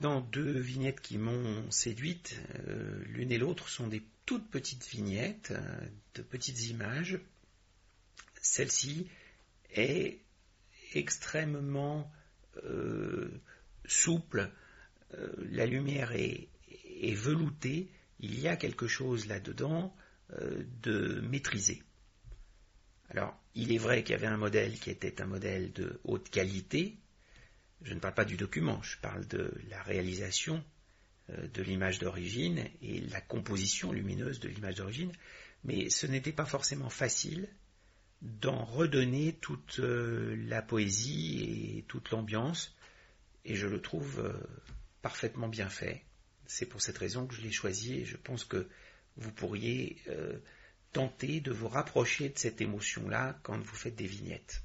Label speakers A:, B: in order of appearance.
A: maintenant deux vignettes qui m'ont séduite. L'une et l'autre sont des toutes petites vignettes, de petites images. Celle-ci est extrêmement souple, la lumière est veloutée, il y a quelque chose là-dedans de maîtrisé. Alors, il est vrai qu'il y avait un modèle qui était un modèle de haute qualité. Je ne parle pas du document, je parle de la réalisation de l'image d'origine et la composition lumineuse de l'image d'origine, mais ce n'était pas forcément facile d'en redonner toute la poésie et toute l'ambiance, et je le trouve parfaitement bien fait. C'est pour cette raison que je l'ai choisi, et je pense que vous pourriez tenter de vous rapprocher de cette émotion-là quand vous faites des vignettes.